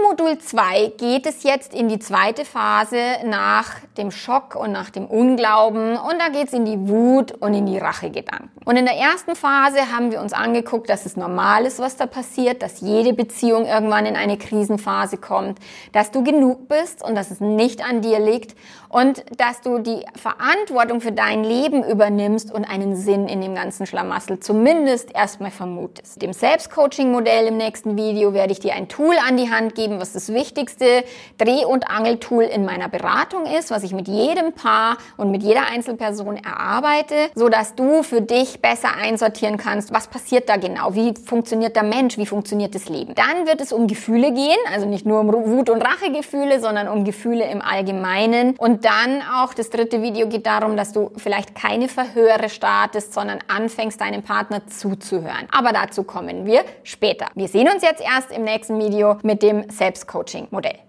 Modul 2 geht es jetzt in die zweite Phase nach dem Schock und nach dem Unglauben und da geht es in die Wut und in die Rachegedanken. Und in der ersten Phase haben wir uns angeguckt, dass es normal ist, was da passiert, dass jede Beziehung irgendwann in eine Krisenphase kommt, dass du genug bist und dass es nicht an dir liegt und dass du die Verantwortung für dein Leben übernimmst und einen Sinn in dem ganzen Schlamassel zumindest erstmal vermutest. Dem Selbstcoaching-Modell im nächsten Video werde ich dir ein Tool an die Hand geben, was das wichtigste Dreh- und Angeltool in meiner Beratung ist, was ich mit jedem Paar und mit jeder Einzelperson erarbeite, sodass du für dich besser einsortieren kannst, was passiert da genau, wie funktioniert der Mensch, wie funktioniert das Leben. Dann wird es um Gefühle gehen, also nicht nur um Wut- und Rachegefühle, sondern um Gefühle im Allgemeinen. Und dann auch das dritte Video geht darum, dass du vielleicht keine Verhöre startest, sondern anfängst, deinem Partner zuzuhören. Aber dazu kommen wir später. Wir sehen uns jetzt erst im nächsten Video mit dem Selbstcoaching-Modell.